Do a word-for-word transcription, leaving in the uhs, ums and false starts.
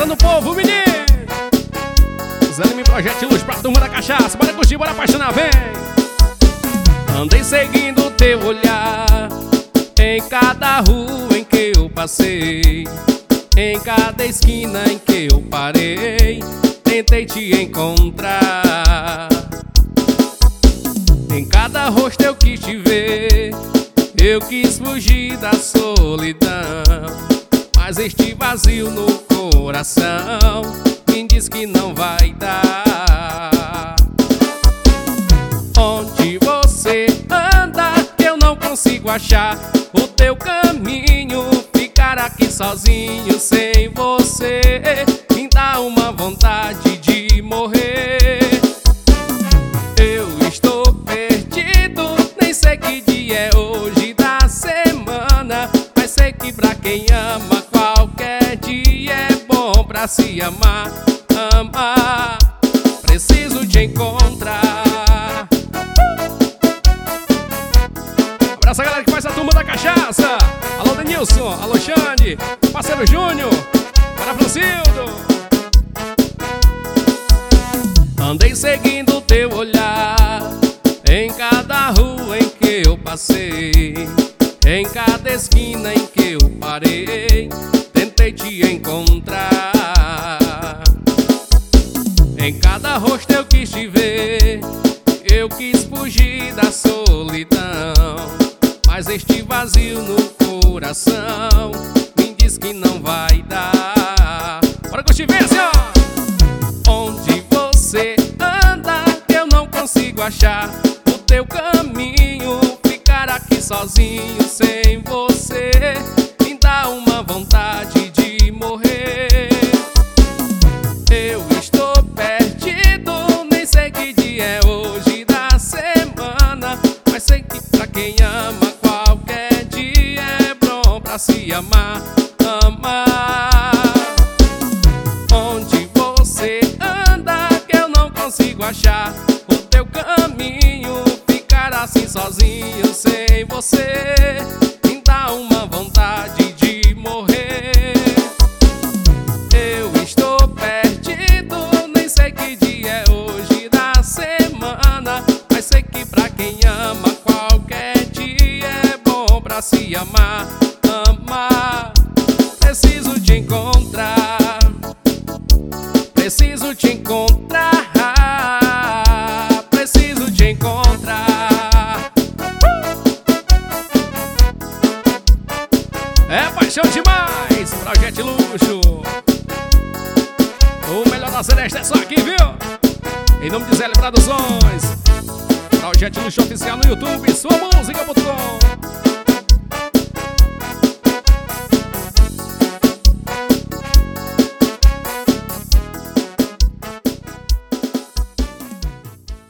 Abraçando o povo, menino. Desanime Projeto Luz pra turma da cachaça. Bora curtir, bora apaixonar, vem. Andei seguindo o teu olhar em cada rua em que eu passei, em cada esquina em que eu parei. Tentei te encontrar, em cada rosto eu quis te ver. Eu quis fugir da solidão, mas este vazio no coração me diz que não vai dar. Onde você anda que eu não consigo achar o teu caminho. Ficar aqui sozinho sem você me dá uma vontade de morrer. Eu estou perdido, nem sei que dia é hoje da semana, mas sei que pra quem ama qualquer dia é bom pra se amar. Amar, preciso te encontrar. Abraça a galera que faz a turma da cachaça. Alô Denilson, alô Xande, parceiro Júnior, para Francildo. Andei seguindo o teu olhar em cada rua em que eu passei, em cada esquina em que eu parei. Tentei te encontrar, em cada rosto eu quis te ver. Eu quis fugir da solidão, mas este vazio no coração me diz que não vai dar. Bora curtir, vem assim, ó. Onde você anda que eu não consigo achar o teu caminho. Ficar aqui sozinho sem você me dá uma vontade de morrer. Eu estou perdido, nem sei que dia é hoje da semana, mas sei que pra quem ama qualquer dia é bom pra se amar. Amar. Onde você anda que eu não consigo achar o teu caminho. Ficar assim sozinho sem você me dá uma vontade de morrer. Eu estou perdido, nem sei que dia é hoje da semana, mas sei que pra quem ama qualquer dia é bom pra se amar. Amar, preciso te encontrar, preciso te encontrar, preciso te encontrar. É paixão demais, Projeto Luxo. O melhor da Celeste é só aqui, viu? Em nome de Zé Produções, Projeto Luxo Oficial no YouTube, sua música ponto com.